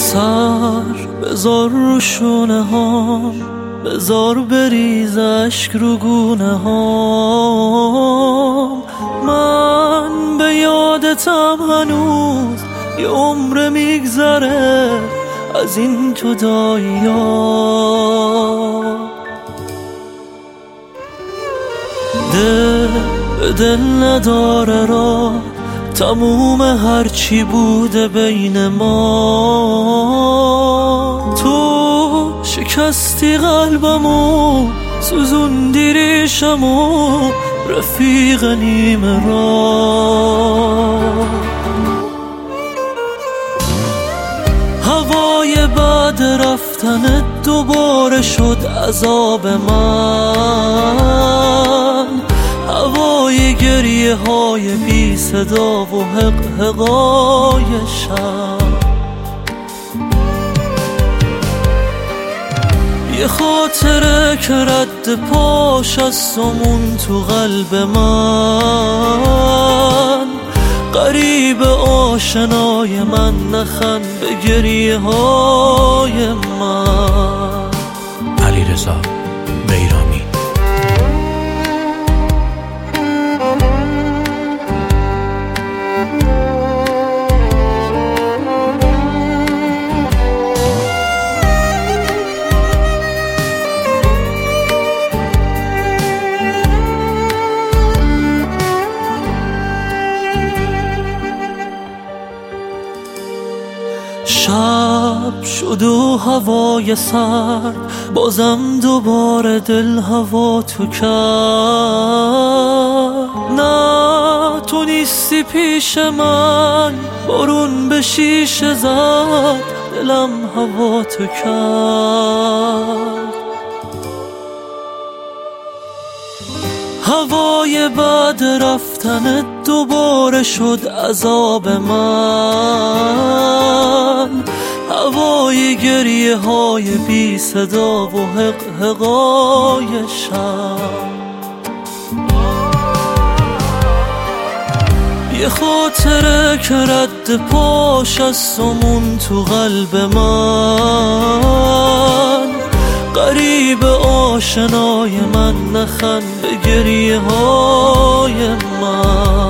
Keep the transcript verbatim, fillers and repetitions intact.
سر بذار رو شونه هام، بذار بریز اشک رو گونه هام. من به یادتم هنوز یه عمر میگذره از این جدایی ها. دل به دل نداره را تموم هرچی بوده بین ما. تو شکستی قلبمو، سوزوندی ریشمو، رفیق نیمه را. هوای بعد رفتنت دوباره شد عذاب من، هوای گریه های بی صدا و حق حقای شب. یه خاطره که رد پاش از سمون تو قلب من، غریب آشنای من نخند به گریه های من. علیرضا بیرامی. شب شد و هوای سرد، بازم دوباره دل هوا تو کرد. نه تو نیستی پیش من، بارون به شیشه زد، دلم هوا تو کرد. هوای بعد رفتنت دوباره شد عذاب من، هوای گریه های بی صدا و حق حقای شب. یه خاطره که رد پاش از سمون تو قلب من، غریب آشنای من نخند به گریه های من.